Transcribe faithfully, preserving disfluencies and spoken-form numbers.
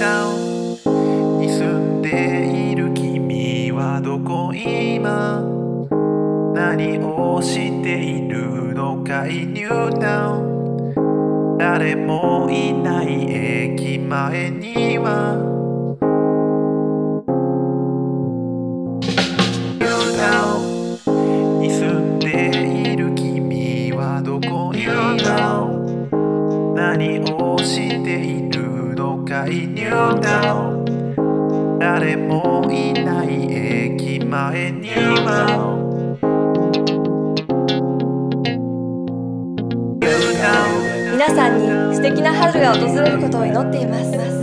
タウンに住んでいる君はどこ今何をしているのかいニュータウン誰もいない駅前にはニュータウンに住んでいる君はどこ今何をしているのかいニュータウン誰もいない駅前には皆さんに素敵な春が訪れることを祈っています。